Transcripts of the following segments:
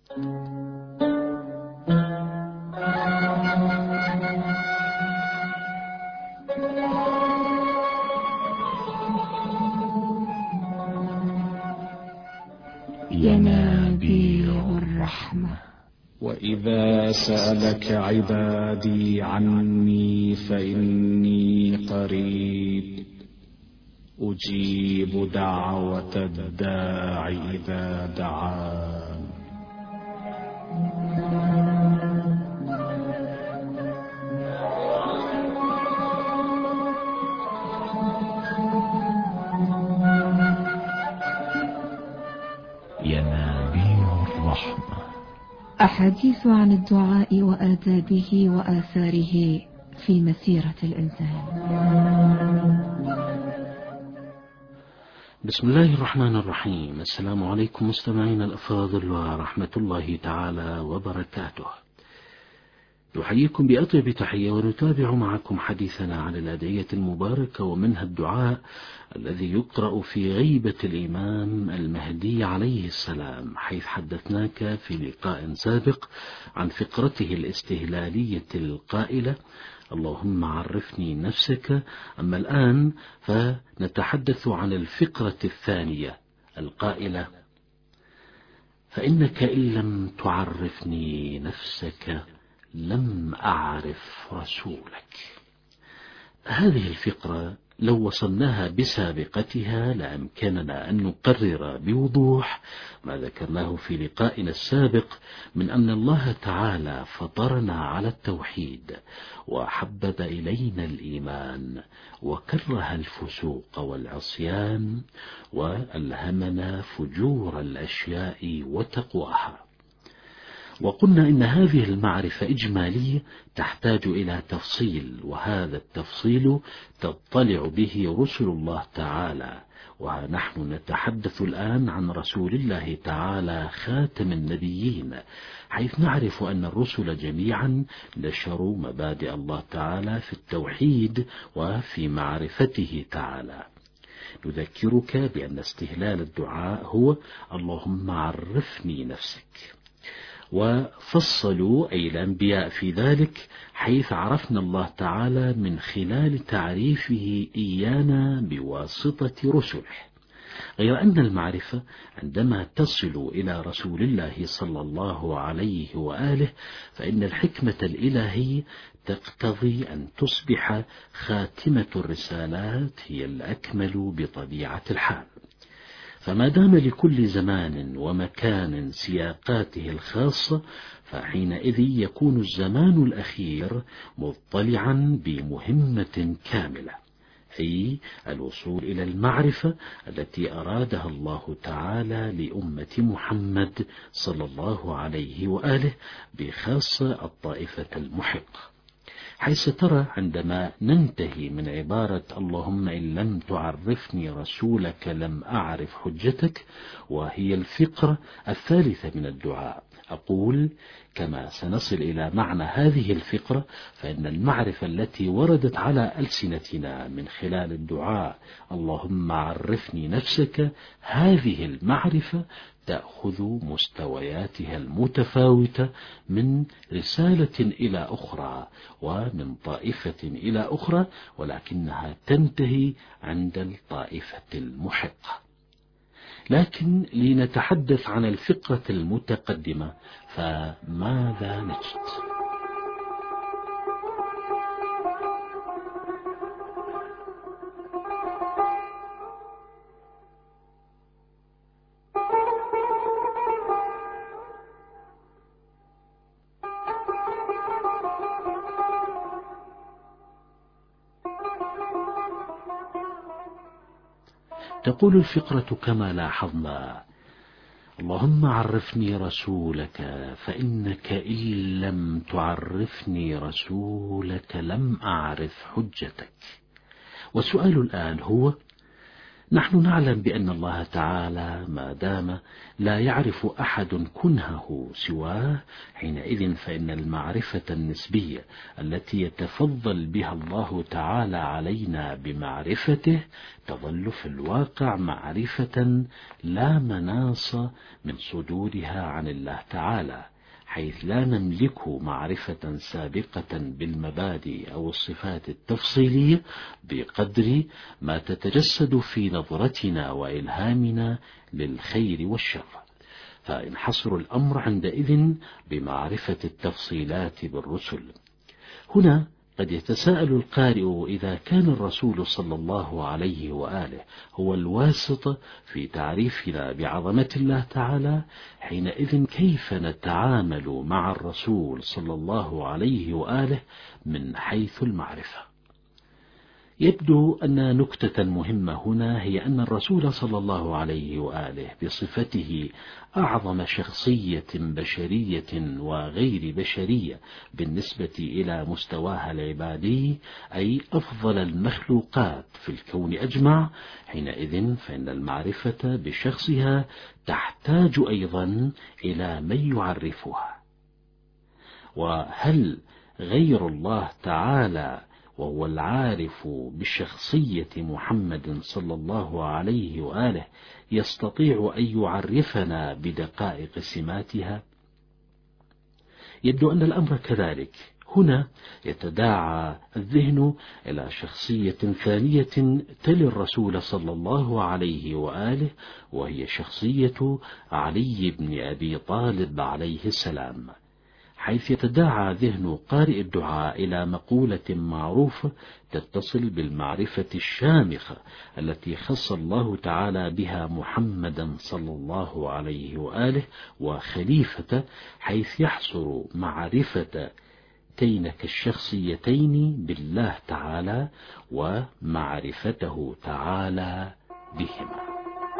ينابيع الرحمة. وإذا سألك عبادي عني فإني قريب أجيب دعوة الداع إذا دعان. ينابيع الرحمة. أحاديث عن الدعاء وآدابه وآثاره في مسيرة الإنسان. بسم الله الرحمن الرحيم. السلام عليكم مستمعين الأفاضل ورحمة الله تعالى وبركاته. نحييكم بأطيب تحية ونتابع معكم حديثنا عن الأدعية المباركة ومنها الدعاء الذي يقرأ في غيبة الإمام المهدي عليه السلام، حيث حدثناك في لقاء سابق عن فقرته الاستهلالية القائلة اللهم عرفني نفسك. أما الآن فنتحدث عن الفقرة الثانية القائلة فإنك إن لم تعرفني نفسك لم أعرف رسولك. هذه الفقرة لو وصلناها بسابقتها لأمكننا أن نقرر بوضوح ما ذكرناه في لقائنا السابق من أن الله تعالى فطرنا على التوحيد وحبب إلينا الإيمان وكره الفسوق والعصيان وألهمنا فجور الأشياء وتقواها. وقلنا إن هذه المعرفة إجمالية تحتاج إلى تفصيل، وهذا التفصيل تطلع به رسل الله تعالى، ونحن نتحدث الآن عن رسول الله تعالى خاتم النبيين، حيث نعرف أن الرسل جميعا نشروا مبادئ الله تعالى في التوحيد وفي معرفته تعالى. نذكرك بأن استهلال الدعاء هو اللهم عرفني نفسك، وفصلوا أي الأنبياء في ذلك، حيث عرفنا الله تعالى من خلال تعريفه إيانا بواسطة رسله. غير أن المعرفة عندما تصل إلى رسول الله صلى الله عليه وآله فإن الحكمة الإلهية تقتضي أن تصبح خاتمة الرسالات هي الأكمل بطبيعة الحال. فما دام لكل زمان ومكان سياقاته الخاصة، فحينئذ يكون الزمان الأخير مضطلعا بمهمة كاملة، أي الوصول إلى المعرفة التي أرادها الله تعالى لأمة محمد صلى الله عليه وآله بخاصة الطائفة المحقة. حيث ترى عندما ننتهي من عبارة اللهم إن لم تعرفني رسولك لم أعرف حجتك، وهي الفقرة الثالثة من الدعاء، أقول كما سنصل إلى معنى هذه الفقرة فإن المعرفة التي وردت على ألسنتنا من خلال الدعاء اللهم عرفني نفسك، هذه المعرفة تأخذ مستوياتها المتفاوتة من رسالة إلى أخرى ومن طائفة إلى أخرى، ولكنها تنتهي عند الطائفة المحقة. لكن لنتحدث عن الفقرة المتقدمة، فماذا نجد؟ تقول الفقرة كما لاحظنا اللهم عرفني رسولك فإنك إن لم تعرفني رسولك لم أعرف حجتك. وسؤال الآن هو نحن نعلم بأن الله تعالى ما دام لا يعرف أحد كنهه سواه، حينئذ فإن المعرفة النسبية التي يتفضل بها الله تعالى علينا بمعرفته تظل في الواقع معرفة لا مناص من صدورها عن الله تعالى، حيث لا نملك معرفة سابقة بالمبادئ أو الصفات التفصيلية بقدر ما تتجسد في نظرتنا وإلهامنا للخير والشر، فينحصر الأمر عندئذ بمعرفة التفصيلات بالرسل. هنا قد يتساءل القارئ: إذا كان الرسول صلى الله عليه وآله هو الواسط في تعريفنا بعظمة الله تعالى، حينئذ كيف نتعامل مع الرسول صلى الله عليه وآله من حيث المعرفة؟ يبدو أن نكتة مهمة هنا هي أن الرسول صلى الله عليه وآله بصفته أعظم شخصية بشرية وغير بشرية بالنسبة إلى مستواها العبادي، أي أفضل المخلوقات في الكون أجمع، حينئذ فإن المعرفة بشخصها تحتاج أيضا إلى من يعرفها. وهل غير الله تعالى وهو العارف بشخصية محمد صلى الله عليه وآله يستطيع أن يعرفنا بدقائق سماتها؟ يبدو أن الأمر كذلك. هنا يتداعى الذهن إلى شخصية ثانية تلي الرسول صلى الله عليه وآله، وهي شخصية علي بن أبي طالب عليه السلام، حيث يتداعى ذهن قارئ الدعاء إلى مقولة معروفة تتصل بالمعرفة الشامخة التي خص الله تعالى بها محمدا صلى الله عليه وآله وخليفة، حيث يحصر معرفة تينك الشخصيتين بالله تعالى ومعرفته تعالى بهما.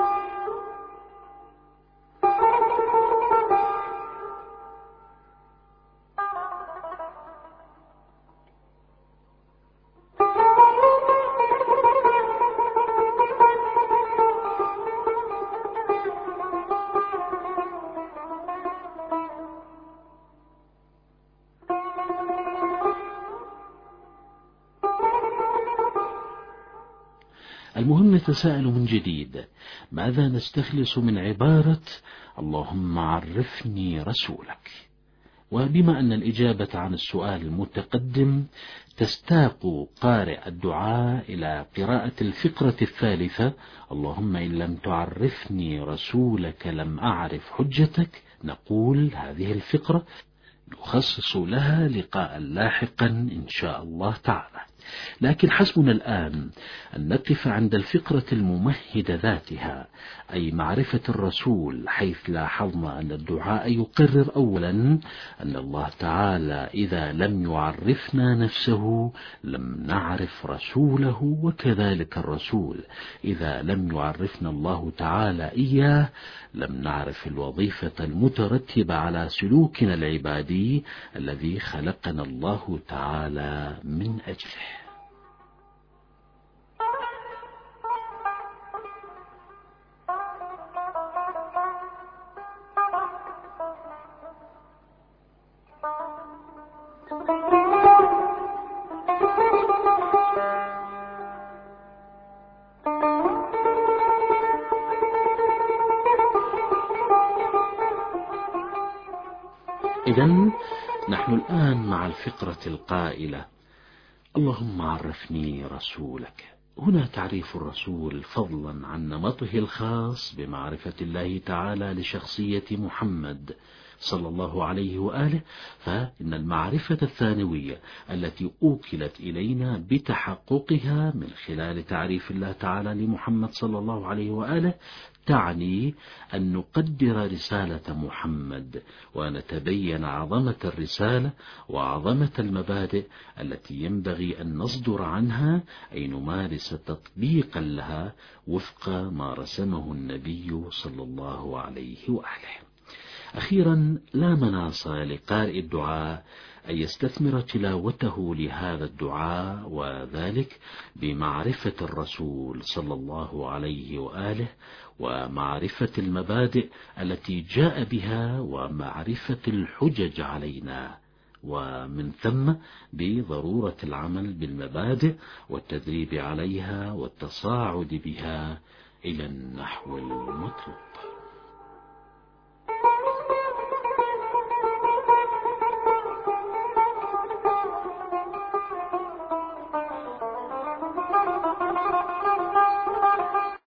المهم نتساءل من جديد: ماذا نستخلص من عبارة اللهم عرفني رسولك؟ وبما أن الإجابة عن السؤال المتقدم تستاق قارئ الدعاء إلى قراءة الفقرة الثالثة اللهم إن لم تعرفني رسولك لم أعرف حجتك، نقول هذه الفقرة نخصص لها لقاء لاحقا إن شاء الله تعالى. لكن حسبنا الآن أن نقف عند الفقرة الممهدة ذاتها، أي معرفة الرسول، حيث لاحظنا أن الدعاء يقرر أولا أن الله تعالى إذا لم يعرفنا نفسه لم نعرف رسوله، وكذلك الرسول إذا لم يعرفنا الله تعالى إياه لم نعرف الوظيفة المترتبة على سلوكنا العبادي الذي خلقنا الله تعالى من أجله. إذن نحن الآن مع الفقرة القائلة اللهم عرفني رسولك. هنا تعريف الرسول فضلا عن نمطه الخاص بمعرفة الله تعالى لشخصية محمد صلى الله عليه وآله، فإن المعرفة الثانوية التي أوكلت إلينا بتحققها من خلال تعريف الله تعالى لمحمد صلى الله عليه وآله تعني أن نقدر رسالة محمد ونتبين عظمة الرسالة وعظمة المبادئ التي ينبغي أن نصدر عنها، أي نمارس تطبيقا لها وفق ما رسمه النبي صلى الله عليه وآله. أخيرا، لا مناص لقارئ الدعاء أن يستثمر تلاوته لهذا الدعاء، وذلك بمعرفة الرسول صلى الله عليه وآله، ومعرفة المبادئ التي جاء بها، ومعرفة الحجج علينا، ومن ثم بضرورة العمل بالمبادئ والتدريب عليها والتصاعد بها إلى النحو المطلوب.